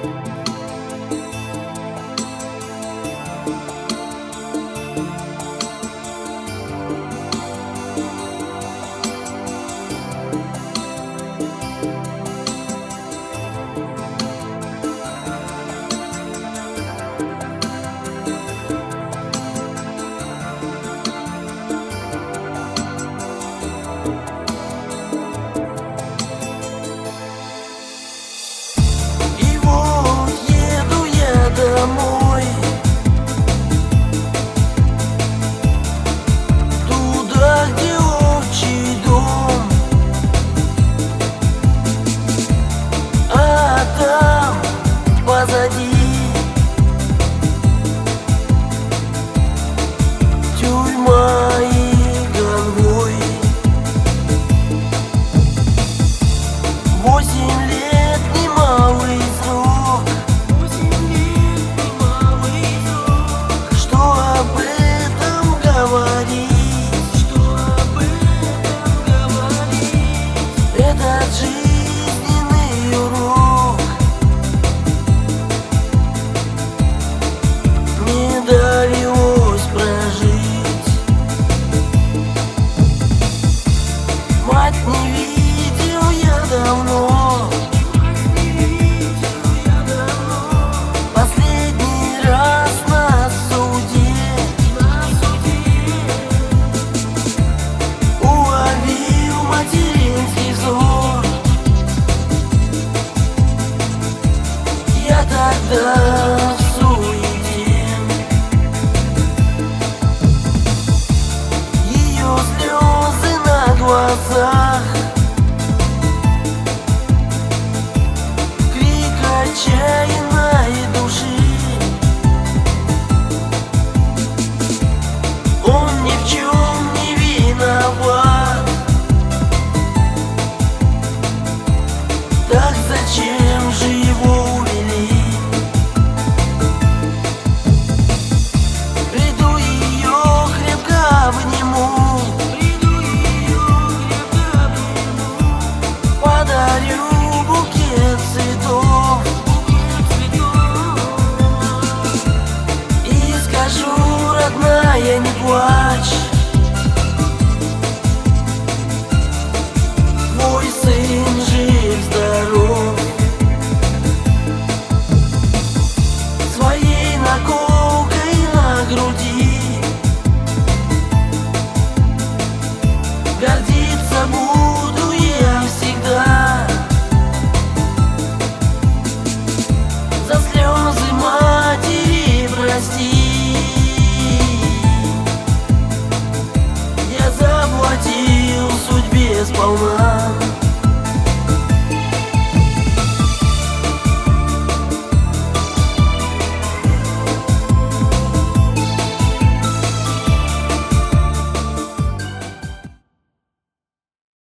Домой, туда, где отчий дом, а там позади тюрьма и конвой. 8 лет немалый срок. Этот жизненный урок не довелось прожить. Мать не видел я давно, последний раз на суде уловил материнский взор. Я тогда в суете ее слезы на глазах, крик отчаянной души. Он ни в чем не виноват. Так зачем же его увели? Приду ее крепко обниму, подарю букет цветов и скажу: родная, не плачь, твой сын жив-здоров. Своей наколкой на груди гордиться буду я всегда. За слезы матери прости, я заплатил судьбе сполна.